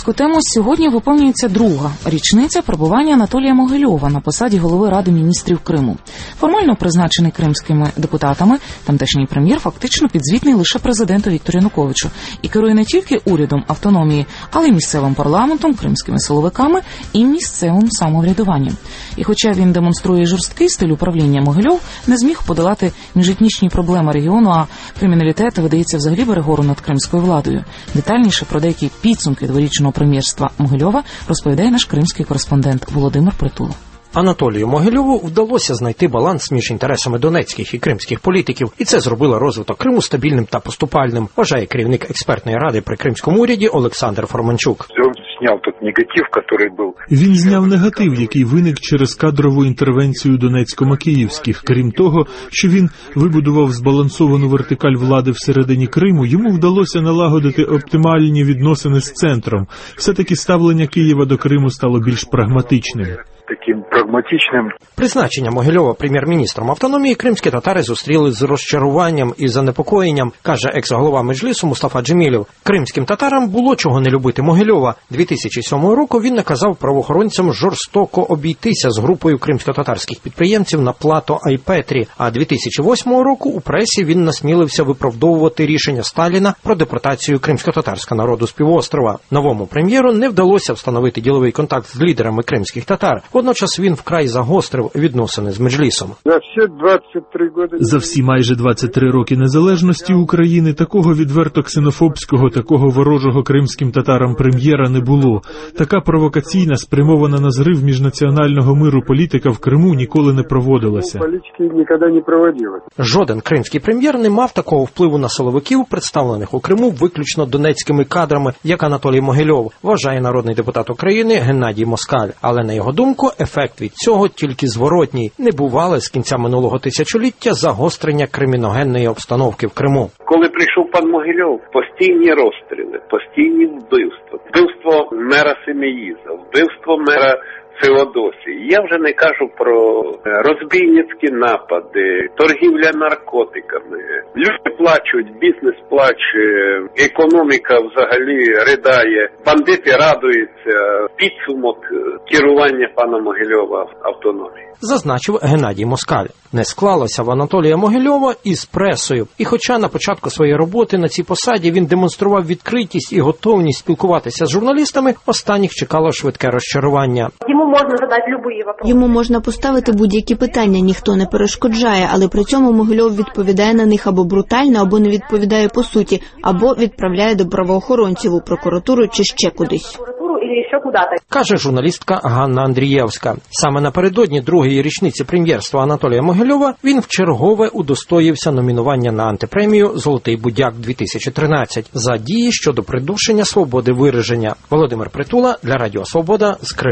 кримську тему. Сьогодні виповнюється друга річниця перебування Анатолія Могильова на посаді голови Ради міністрів Криму. Формально призначений кримськими депутатами, тамтешній прем'єр фактично підзвітний лише президенту Віктору Януковичу і керує не тільки урядом автономії, але й місцевим парламентом, кримськими силовиками і місцевим самоврядуванням. І хоча він демонструє жорсткий стиль управління, Могильов не зміг подолати міжетнічні проблеми регіону, а криміналітет, видається, взагалі бере гору над кримською владою. Детальніше про деякі підсумки дворічного прем'єрства Могильова розповідає наш кримський кореспондент Володимир Притула. Анатолію Могильову вдалося знайти баланс між інтересами донецьких і кримських політиків, і це зробило розвиток Криму стабільним та поступальним, вважає керівник експертної ради при кримському уряді Олександр Форманчук. Він зняв негатив, який виник через кадрову інтервенцію донецько-макіївських. Крім того, що він вибудував збалансовану вертикаль влади всередині Криму, йому вдалося налагодити оптимальні відносини з центром. Все-таки ставлення Києва до Криму стало більш прагматичним. Таким прагматичним. Призначення Могильова прем'єр-міністром автономії кримські татари зустріли з розчаруванням і занепокоєнням, каже екс-голова Меджлісу Мустафа Джемілєв. Кримським татарам було чого не любити Могильова. 2007 року він наказав правоохоронцям жорстоко обійтися з групою кримсько-татарських підприємців на плато Айпетрі, а 2008 року у пресі він насмілився виправдовувати рішення Сталіна про депортацію кримсько-татарського народу з півострова. Новому прем'єру не вдалося встановити діловий контакт з лідерами кримських татар. Водночас він вкрай загострив відносини з Меджлісом. За всі майже 23 роки незалежності України такого відверто ксенофобського, такого ворожого кримським татарам прем'єра не було. Така провокаційна, спрямована на зрив міжнаціонального миру політика в Криму ніколи не проводилася. Жоден кримський прем'єр не мав такого впливу на силовиків, представлених у Криму виключно донецькими кадрами, як Анатолій Могильов, вважає народний депутат України Геннадій Москаль. Але на його думку, ефект від цього тільки зворотній. Небувале з кінця минулого тисячоліття загострення криміногенної обстановки в Криму. Коли прийшов пан Могильов, постійні розстріли, постійні вбивства. Вбивство мера Семеїза, вбивство мера Феодосії. Я вже не кажу про розбійницькі напади, торгівля наркотиками. Люди плачуть, бізнес плаче, економіка взагалі ридає, бандити радуються. Підсумок керування пана Могильова автономії. Зазначив Геннадій Москаль. Не склалося в Анатолія Могильова із пресою. І хоча на початку своєї роботи на цій посаді він демонстрував відкритість і готовність спілкуватися з журналістами, останніх чекало швидке розчарування. Йому можна поставити будь-які питання, ніхто не перешкоджає, але при цьому Могильов відповідає на них або брутально, або не відповідає по суті, або відправляє до правоохоронців, у прокуратуру чи ще кудись. Каже журналістка Ганна Андрієвська. Саме напередодні другої річниці прем'єрства Анатолія Могильова він вчергове удостоївся номінування на антипремію «Золотий будяк-2013» за дії щодо придушення свободи вираження. Володимир Притула для Радіо Свобода з Криму.